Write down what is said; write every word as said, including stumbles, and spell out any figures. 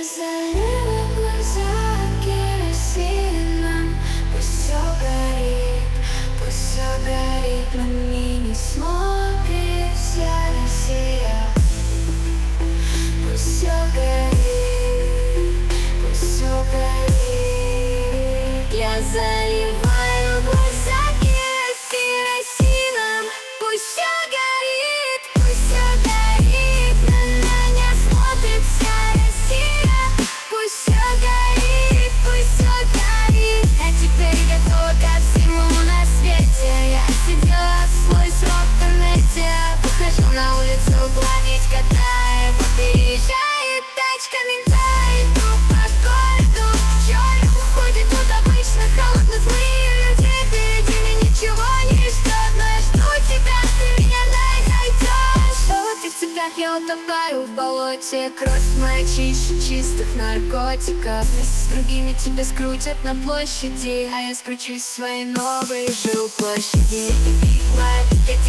залила глаза керосином. Пусть все горит, пусть все горит, на меня смотрит вся Россия. Пусть все горит, пусть все горит. Я заливаю глаза керосином. Пусть все горит, пусть все горит, на меня смотрит вся Россия. Пусть все горит, пусть все горит. Я теперь готова ко всему на свете. Я сидела в свой срок в интернете. Выхожу на улицу плавить кота. Переезжает тачка мента, иду по городу. Черт, уходит тут обычно холодно злые люди. Впереди меня ничего не ждет, но я жду тебя, ты меня найдешь. Вот и в цепях я утопаю в болоте. Кровь моя чище чистых наркотиков. Вместе с другими тебя скрутят на площади, а я скручусь в своей новой жилплощади. Моя